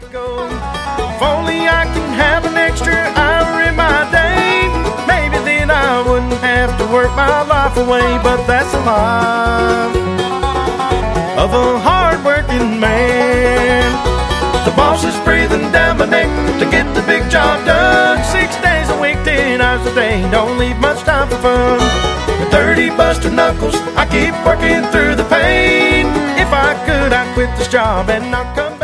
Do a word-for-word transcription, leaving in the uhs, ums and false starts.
go. If only I can have an extra hour in my day, maybe then I wouldn't have to work my life away. But that's the life of a hard-working man. The boss is breathing down my neck to get the big job done. Six days a week, ten hours a day, don't leave much time for fun. With thirty busted knuckles, I keep working through the pain. If I could, I'd quit this job and not come